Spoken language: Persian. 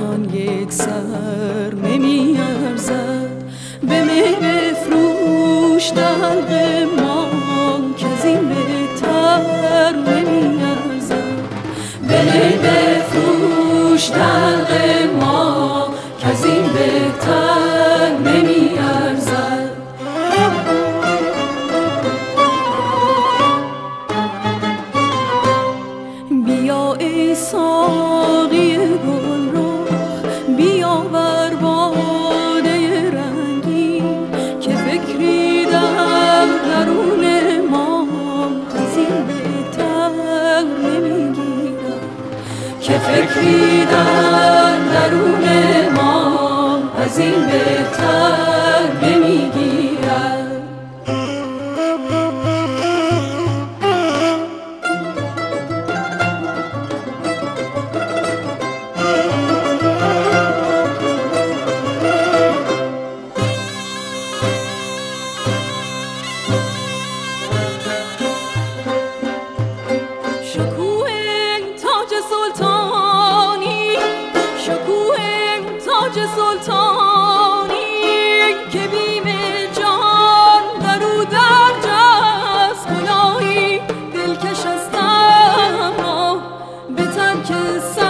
جان یک سر نمی ارزد. به می بفروش دلق ما که از این بهتر نمی ارزد. به می بفروش دلق ما که از این بهتر نمی ارزد. بیا ای ساقی گلرخ بیاور باده رنگین که فکری در درون ما از این بهتر نمیگیرد. که فکری در درون ما از این بهتر نمیگیرد. شکوه تاج سلطانی، شکوه تاج سلطانی که بیم جان در او درج است. کلاهی دلکش است اما به ترک